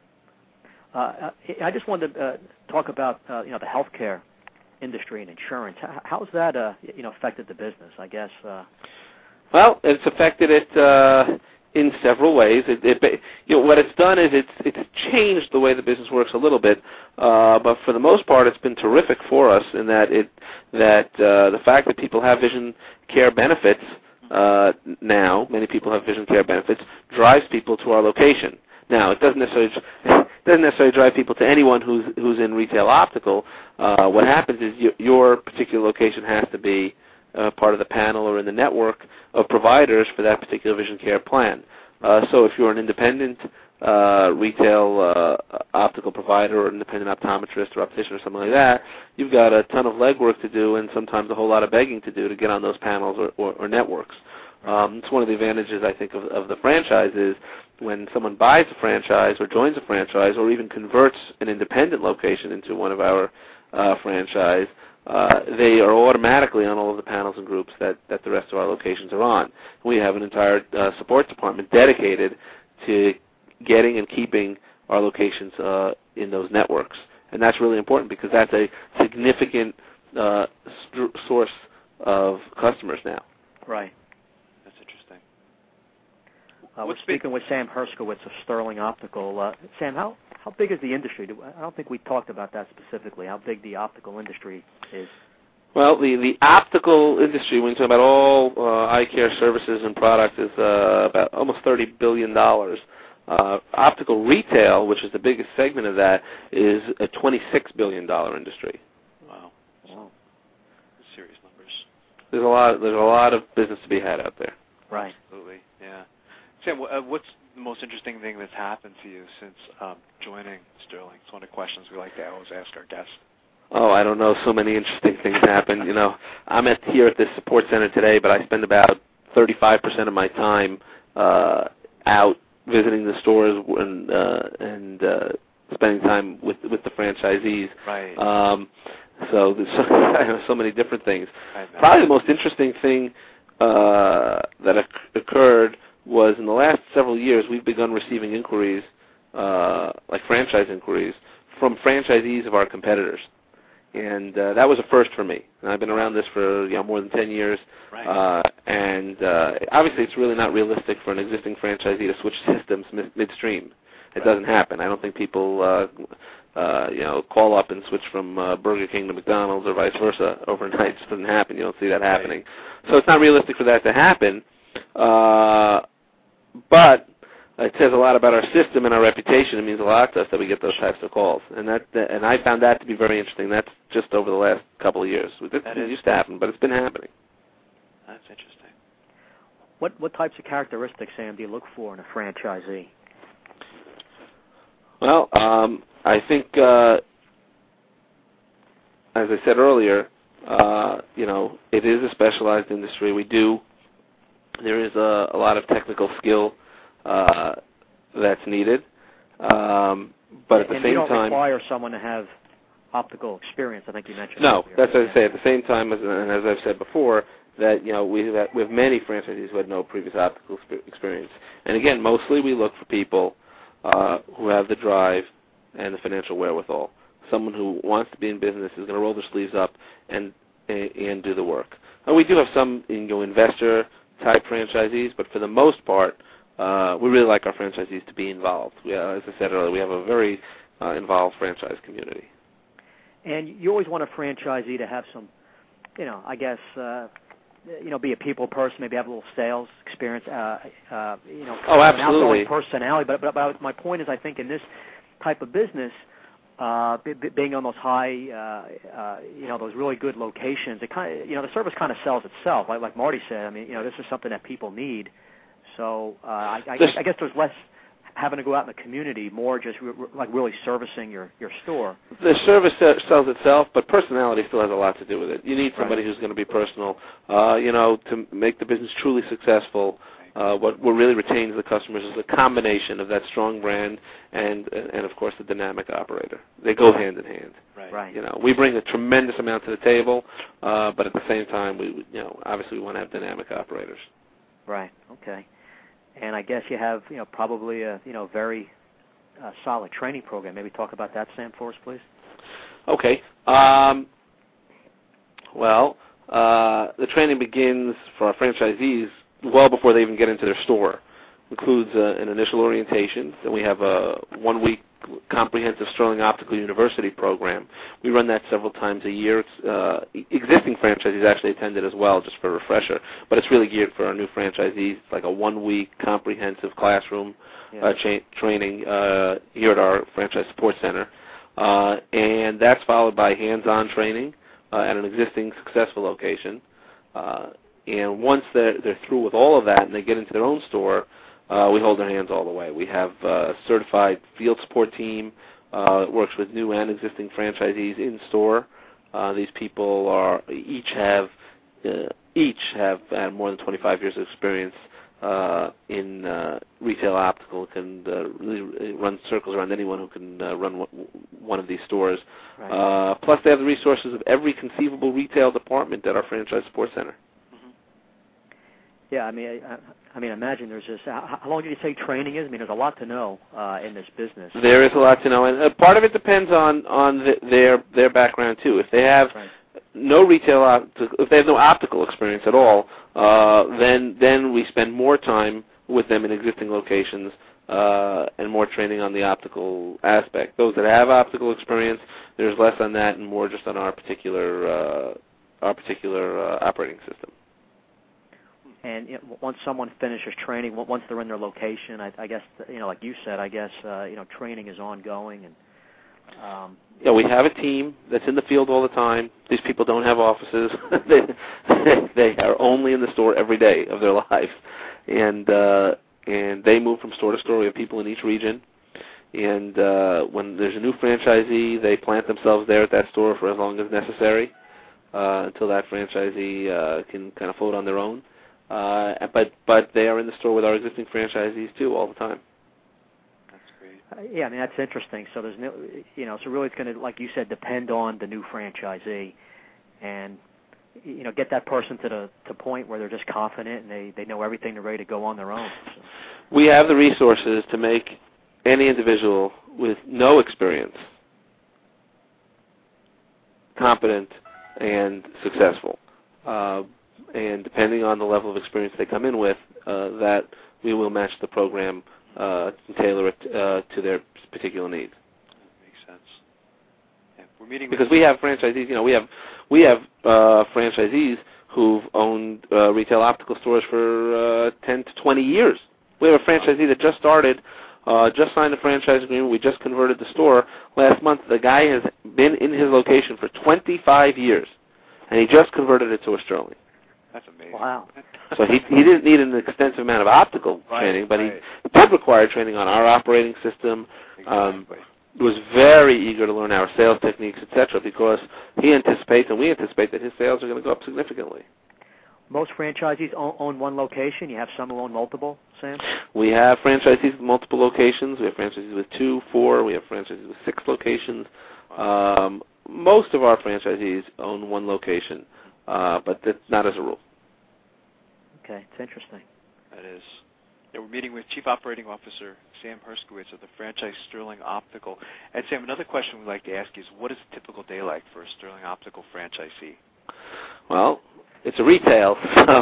I just wanted to talk about the healthcare industry and insurance. How's that affected the business? I guess. Well, it's affected it in several ways. What it's done is it's changed the way the business works a little bit, but for the most part, it's been terrific for us in that the fact that people have vision care benefits now, many people have vision care benefits, drives people to our location. Now, it doesn't necessarily drive people to anyone who's in retail optical. What happens is your particular location has to be part of the panel or in the network of providers for that particular vision care plan. So if you're an independent retail optical provider or independent optometrist or optician or something like that, you've got a ton of legwork to do and sometimes a whole lot of begging to do to get on those panels or networks. It's one of the advantages, I think, of the franchise is when someone buys a franchise or joins a franchise or even converts an independent location into one of our franchise, they are automatically on all of the panels and groups that the rest of our locations are on. We have an entire support department dedicated to getting and keeping our locations in those networks. And that's really important because that's a significant source of customers now. Right. That's interesting. We're speaking with Sam Herskowitz of Sterling Optical. Sam, how big is the industry? I don't think we talked about that specifically, how big the optical industry is. Well, the optical industry, when you talk about all eye care services and products, is about almost $30 billion. Optical retail, which is the biggest segment of that, is a $26 billion industry. Wow. Serious numbers. There's a lot of business to be had out there. Right. Absolutely. Yeah. Sam, what's the most interesting thing that's happened to you since joining Sterling? It's one of the questions we like to always ask our guests. Oh, I don't know. So many interesting things happen. I'm here at this support center today, but I spend about 35% of my time out visiting the stores and spending time with the franchisees. Right. So I have so many different things. Probably the most interesting thing that occurred was in the last several years we've begun receiving inquiries, like franchise inquiries, from franchisees of our competitors. And that was a first for me. And I've been around this for more than 10 years. Right. And obviously it's really not realistic for an existing franchisee to switch systems midstream. It doesn't happen. I don't think people call up and switch from Burger King to McDonald's or vice versa overnight. It just doesn't happen. You don't see that happening. So it's not realistic for that to happen. But it says a lot about our system and our reputation. It means a lot to us that we get those types of calls, and I found that to be very interesting. That's just over the last couple of years. It used to happen, but it's been happening. That's interesting. What types of characteristics, Sam, do you look for in a franchisee? Well, I think, as I said earlier, it is a specialized industry. There is a lot of technical skill that's needed, but at the same time, you don't require someone to have optical experience. I think you mentioned. No, earlier. that's what I say. At the same time, and as I've said before, that we have many franchisees who had no previous optical experience, and again, mostly we look for people who have the drive and the financial wherewithal. Someone who wants to be in business is going to roll their sleeves up and do the work. And we do have some investor type franchisees, but for the most part, we really like our franchisees to be involved. As I said earlier, we have a very involved franchise community. And you always want a franchisee to have some, I guess, be a people person, maybe have a little sales experience, Oh, an absolutely. outgoing personality. But my point is, I think in this type of business, being on those high, those really good locations, it kind of, the service kind of sells itself. Like Marty said, I mean, this is something that people need. So I guess there's less having to go out in the community, more just like really servicing your store. The service sells itself, but personality still has a lot to do with it. You need somebody who's going to be personal, to make the business truly successful. What really retains the customers is a combination of that strong brand and of course the dynamic operator. They go hand in hand. Right. We bring a tremendous amount to the table, but at the same time, we obviously we want to have dynamic operators. Right. Okay. And I guess you have probably a very solid training program. Maybe talk about that, Sam, for us, please. Okay. The training begins for our franchisees well before they even get into their store. It includes an initial orientation. Then we have a 1-week comprehensive Sterling Optical University program. We run that several times a year. Existing franchisees actually attend it as well, just for a refresher. But it's really geared for our new franchisees. It's like a 1-week comprehensive classroom training here at our Franchise Support Center. And that's followed by hands-on training at an existing successful location. And once they're through with all of that and they get into their own store, we hold their hands all the way. We have a certified field support team that works with new and existing franchisees in store. These people each have had more than 25 years of experience in retail optical, can really run circles around anyone who can run one of these stores. Right. Plus, they have the resources of every conceivable retail department at our Franchise Support Center. Yeah, I mean, imagine there's just how long did you say training is? I mean, there's a lot to know in this business. There is a lot to know, and part of it depends on their background too. If they have no if they have no optical experience at all, then we spend more time with them in existing locations and more training on the optical aspect. Those that have optical experience, there's less on that and more just on our particular operating system. And once someone finishes training, once they're in their location, I guess like you said, I guess training is ongoing. And we have a team that's in the field all the time. These people don't have offices; they are only in the store every day of their lives, and they move from store to store. We have people in each region, and when there's a new franchisee, they plant themselves there at that store for as long as necessary until that franchisee can kind of float on their own. But they are in the store with our existing franchisees too all the time. That's great. Yeah, I mean that's interesting. So there's so really it's going to, like you said, depend on the new franchisee, and get that person to the point where they're just confident and they know everything, they're ready to go on their own. So. We have the resources to make any individual with no experience competent and successful. And depending on the level of experience they come in with, that we will match the program and tailor it to their particular needs. That makes sense. Yeah, we're meeting because we have franchisees. We have franchisees who've owned retail optical stores for 10 to 20 years. We have a franchisee that just started, just signed a franchise agreement. We just converted the store last month. The guy has been in his location for 25 years, and he just converted it to a Sterling. That's amazing. Wow. So he didn't need an extensive amount of optical training, but he did require training on our operating system. Exactly. Was very eager to learn our sales techniques, etc., because he anticipates and we anticipate that his sales are going to go up significantly. Most franchisees own one location. You have some who own multiple, Sam? We have franchisees with multiple locations. We have franchisees with 2, 4. We have franchisees with 6 locations. Most of our franchisees own one location, but that's not as a rule. Okay, it's interesting. That is. Yeah, we're meeting with Chief Operating Officer Sam Herskowitz of the franchise Sterling Optical. And Sam, another question we'd like to ask you is, what is a typical day like for a Sterling Optical franchisee? Well, it's a retail,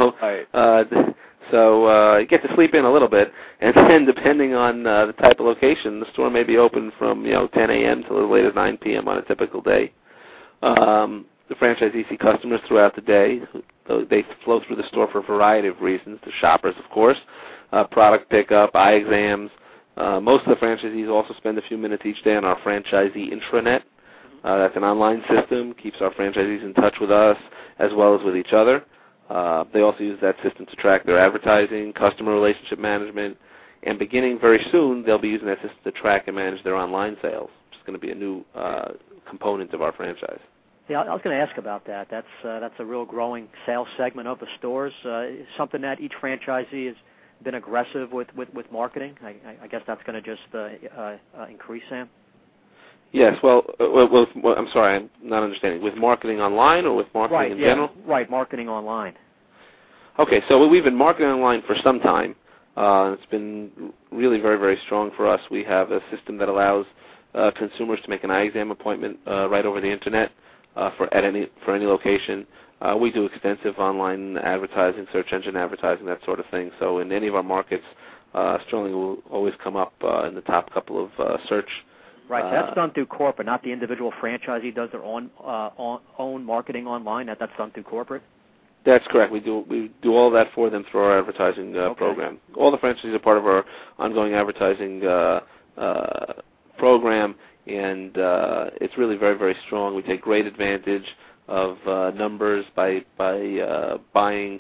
so you get to sleep in a little bit, and then depending on the type of location, the store may be open from 10 a.m. till as late as 9 p.m. on a typical day. The franchisees see customers throughout the day. They flow through the store for a variety of reasons. The shoppers, of course, product pickup, eye exams. Most of the franchisees also spend a few minutes each day on our franchisee intranet. That's an online system, keeps our franchisees in touch with us as well as with each other. They also use that system to track their advertising, customer relationship management, and beginning very soon, they'll be using that system to track and manage their online sales, which is going to be a new component of our franchise. Yeah, I was going to ask about that. That's a real growing sales segment of the stores. Something that each franchisee has been aggressive with marketing. I guess that's going to just increase, Sam. Yes. Well, I'm sorry, I'm not understanding. With marketing online or with marketing in general? Right, marketing online. Okay, so we've been marketing online for some time. It's been really very, very strong for us. We have a system that allows consumers to make an eye exam appointment right over the internet for any location. We do extensive online advertising, search engine advertising, that sort of thing. So in any of our markets, Sterling will always come up in the top couple of search. Right, so that's done through corporate, not the individual franchisee does their own marketing online. That's done through corporate. That's correct. We do all that for them through our advertising program. All the franchisees are part of our ongoing advertising program, and it's really very, very strong. We take great advantage of numbers by buying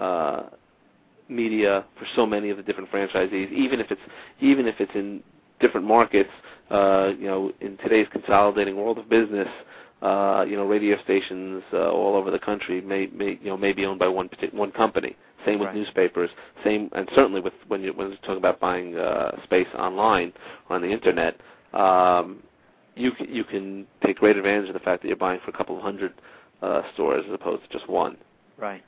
media for so many of the different franchisees, even if it's in different markets. In today's consolidating world of business, radio stations all over the country may be owned by one company. Same with newspapers. Same, and certainly when you talk about buying space online or on the internet, you can take great advantage of the fact that you're buying for a couple of hundred stores as opposed to just one. Right.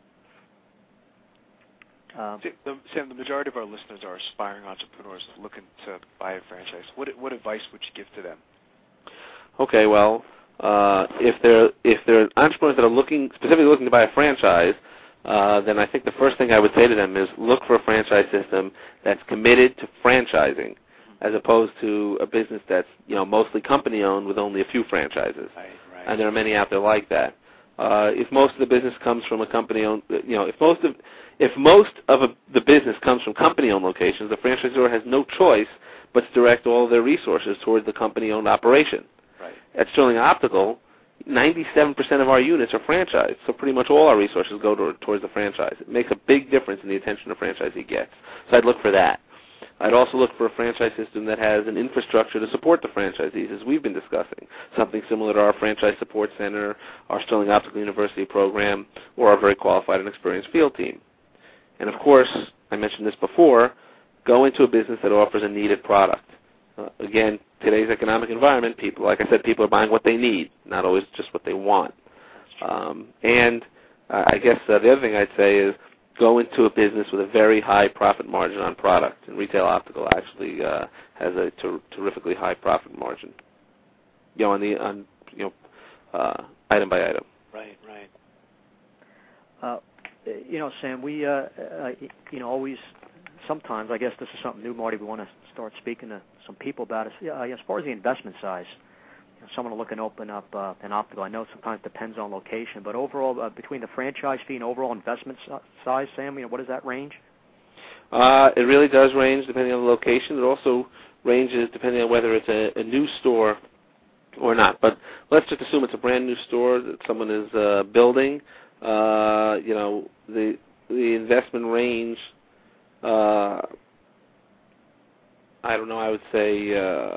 Sam, the majority of our listeners are aspiring entrepreneurs looking to buy a franchise. What advice would you give to them? Okay, well, if they're entrepreneurs that are specifically looking to buy a franchise, then I think the first thing I would say to them is look for a franchise system that's committed to franchising, as opposed to a business that's mostly company owned with only a few franchises. Right. And there are many out there like that. If most of the business comes from a company-owned, if most of the business comes from company-owned locations, the franchisor has no choice but to direct all their resources towards the company-owned operation. Right. At Sterling Optical, 97% of our units are franchised, so pretty much all our resources go towards the franchise. It makes a big difference in the attention a franchisee gets. So I'd look for that. I'd also look for a franchise system that has an infrastructure to support the franchisees, as we've been discussing, something similar to our Franchise Support Center, our Sterling Optical University program, or our very qualified and experienced field team. And, of course, I mentioned this before, go into a business that offers a needed product. Again, today's economic environment, people are buying what they need, not always just what they want. And I guess the other thing I'd say is go into a business with a very high profit margin on product. And Retail Optical actually has a terrifically high profit margin, item by item. Right. Sam, we always sometimes, I guess this is something new, Marty, we want to start speaking to some people about. As far as the investment size, someone looking to open up an optical, I know it sometimes depends on location, but overall, between the franchise fee and overall investment size, Sam, what does that range? It really does range depending on the location. It also ranges depending on whether it's a new store or not. But let's just assume it's a brand new store that someone is building. The investment range, I don't know, I would say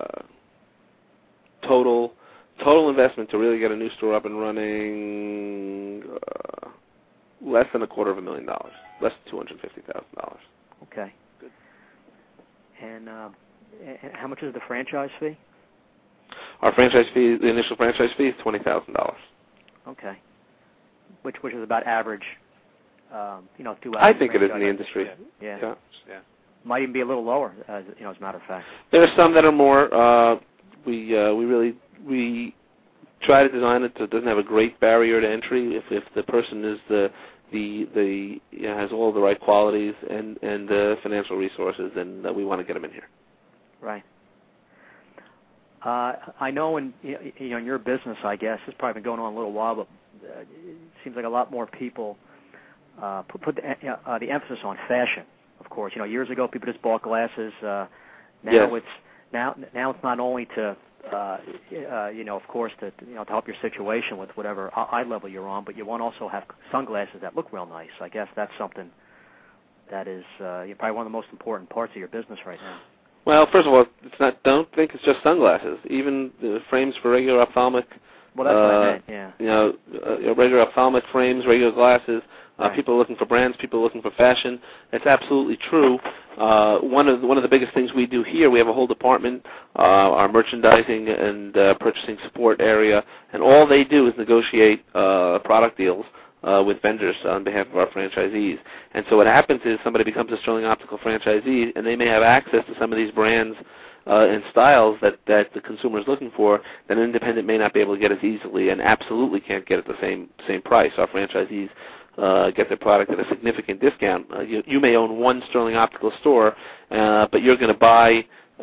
total investment to really get a new store up and running, less than $250,000, less than $250,000. Okay. Good. And how much is the franchise fee? Our franchise fee, the initial franchise fee, is $20,000. Okay. Which is about average. I think it is in the industry. Yeah. Might even be a little lower, as a matter of fact. There are some that are more. We try to design it so it doesn't have a great barrier to entry. If the person is has all the right qualities and the financial resources, then we want to get them in here. Right. I know in in your business, I guess it's probably been going on a little while, but it seems like a lot more people put the emphasis on fashion. Of course, years ago people just bought glasses. Now Yes. it's not only to of course to help your situation with whatever eye level you're on, but you want to also have sunglasses that look real nice. I guess that's something that is probably one of the most important parts of your business right now. Well, first of all, don't think it's just sunglasses. Even the frames for regular ophthalmic. Well, that's what I meant. Yeah. Regular ophthalmic frames, regular glasses. Right. People are looking for brands. People are looking for fashion. It's absolutely true. One of the biggest things we do here, we have a whole department, our merchandising and purchasing support area, and all they do is negotiate product deals with vendors on behalf of our franchisees. And so what happens is somebody becomes a Sterling Optical franchisee, and they may have access to some of these brands and styles that the consumer is looking for that an independent may not be able to get as easily, and absolutely can't get at the same price. Our franchisees get their product at a significant discount. You may own one Sterling Optical store, but you're going to buy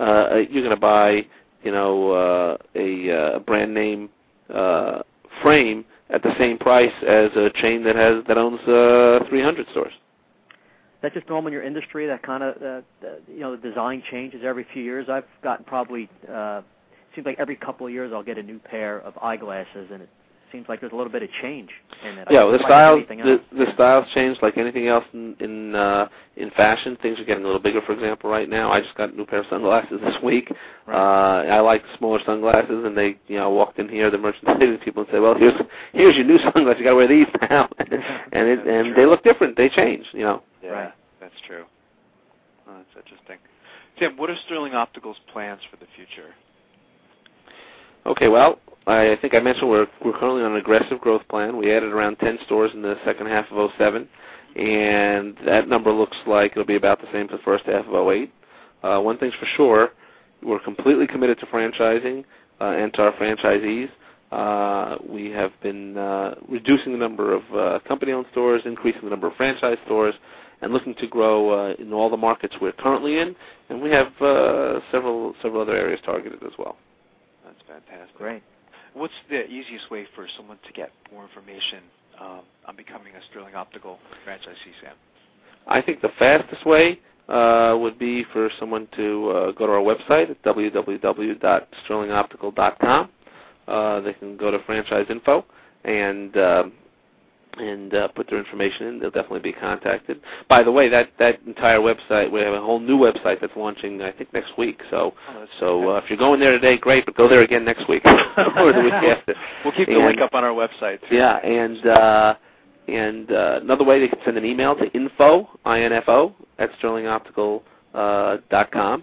a brand name frame at the same price as a chain that owns 300 stores. That's just normal in your industry. That kind of the design changes every few years. I've gotten probably seems like every couple of years I'll get a new pair of eyeglasses, and it seems like there's a little bit of change in it. Yeah, well, the styles change like anything else in fashion. Things are getting a little bigger. For example, right now I just got a new pair of sunglasses this week. Right. I like the smaller sunglasses, and they walked in here, the merchandising people, and said, "Well, here's your new sunglasses. You got to wear these now," and they look different. They change. Yeah, right. That's true. Oh, that's interesting. Tim, what are Sterling Optical's plans for the future? Okay, well, I think I mentioned we're currently on an aggressive growth plan. We added around 10 stores in the second half of 2007, and that number looks like it'll be about the same for the first half of 2008. One thing's for sure, we're completely committed to franchising and to our franchisees. We have been reducing the number of company-owned stores, increasing the number of franchise stores, and looking to grow in all the markets we're currently in, and we have several other areas targeted as well. That's fantastic. Great. What's the easiest way for someone to get more information on becoming a Sterling Optical franchisee, Sam? I think the fastest way would be for someone to go to our website at www.sterlingoptical.com. They can go to franchise info and put their information in. They'll definitely be contacted. By the way, that entire website, we have a whole new website that's launching, I think, next week. So if you're going there today, great, but go there again next week or the week after. We'll keep the link up on our website, too. Yeah, and another way, they can send an email to info, at sterlingoptical.com.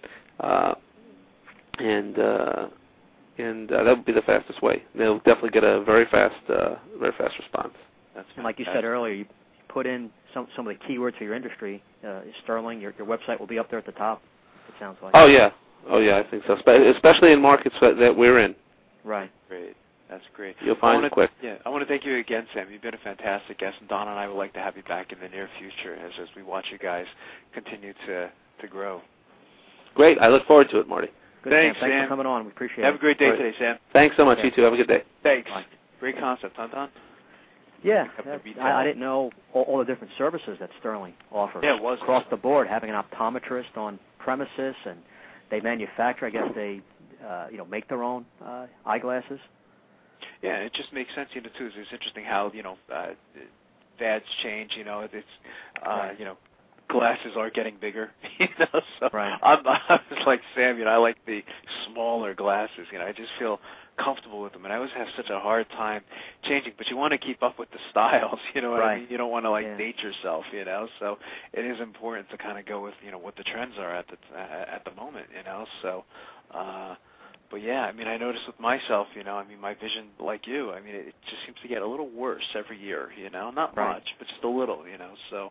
And that would be the fastest way. They'll definitely get a very fast response. And like you said earlier, you put in some of the keywords for your industry. Sterling, your website will be up there at the top, it sounds like. Oh, yeah, I think so, especially in markets that we're in. Right. Great. That's great. You'll find it quick. Yeah, I want to thank you again, Sam. You've been a fantastic guest, and Don and I would like to have you back in the near future as we watch you guys continue to grow. Great. I look forward to it, Marty. Good, Thanks, Sam. Thanks Sam. for coming on. We appreciate it. Have a great day today, Sam. Thanks so much. You too. Have a good day. Thanks. Bye. Great concept, huh, Don? Yeah, I didn't know all the different services that Sterling offers. Yeah, it was across the board, having an optometrist on premises, and they manufacture. I guess they, make their own eyeglasses. Yeah, it just makes sense, too. It's interesting how fads change. It's glasses are getting bigger. So right. I was like Sam. I like the smaller glasses. I just feel comfortable with them, and I always have such a hard time changing. But you want to keep up with the styles, what I mean? You don't want to date yourself, So it is important to kind of go with what the trends are at the moment, So, but yeah, I notice with myself, my vision, like you, it just seems to get a little worse every year, not much, but just a little, So,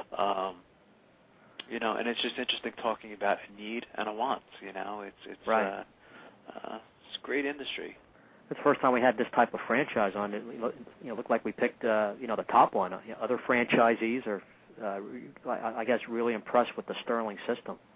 and it's just interesting talking about a need and a want, It's right. It's a great industry. It's the first time we had this type of franchise on. It looked like we picked the top one. Other franchisees are, I guess, really impressed with the Sterling system.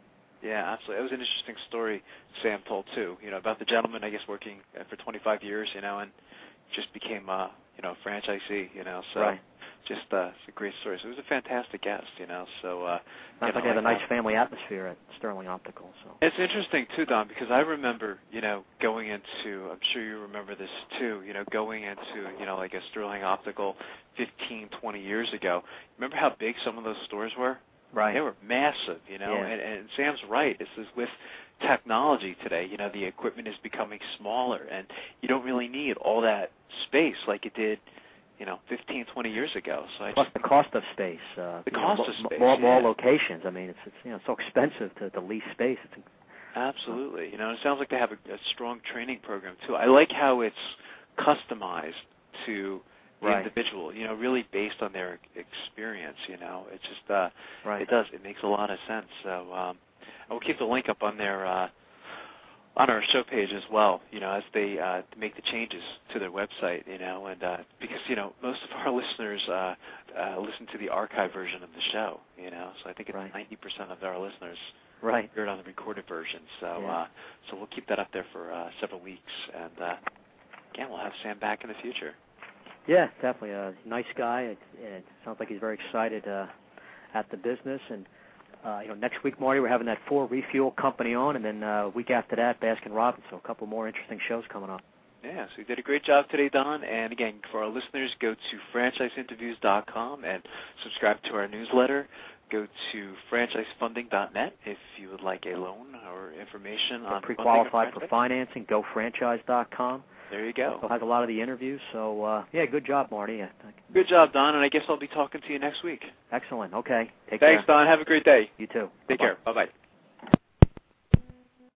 Yeah, absolutely. It was an interesting story Sam told too. About the gentleman, I guess, working for 25 years, and just became franchisee. So right. Just it's a great story. So it was a fantastic guest. So sounds like they have a nice family atmosphere at Sterling Optical. So it's interesting too, Don, because I remember going into. I'm sure you remember this too. Going into like a Sterling Optical 15, 20 years ago. Remember how big some of those stores were? Right. They were massive, Yeah. and Sam's right. This is with technology today. The equipment is becoming smaller, and you don't really need all that space like you did, 15, 20 years ago. So plus the cost of space. The cost of space. More locations. I mean, it's so expensive to lease space. Absolutely. It sounds like they have a strong training program too. I like how it's customized to the right. individual, really based on their experience, It's just, right. It makes a lot of sense. So, I will keep the link up on their, on our show page as well, as they, make the changes to their website, and, because, most of our listeners, listen to the archive version of the show, so I think it's right. 90% of our listeners right. hear it on the recorded version. So, yeah. So we'll keep that up there for, several weeks, and, again, we'll have Sam back in the future. Yeah, definitely a nice guy. It sounds like he's very excited at the business. And next week, Marty, we're having that Ford Refuel Company on, and then a week after that, Baskin Robbins. So a couple more interesting shows coming up. Yeah, so you did a great job today, Don. And again, for our listeners, go to franchiseinterviews.com and subscribe to our newsletter. Go to franchisefunding.net if you would like a loan or information on pre-qualified for financing. GoFranchise.com. There you go. Still has a lot of the interviews. So, good job, Marty. Good job, Don, and I guess I'll be talking to you next week. Excellent. Okay. Take care. Thanks, Don. Have a great day. You too. Take care. Bye-bye.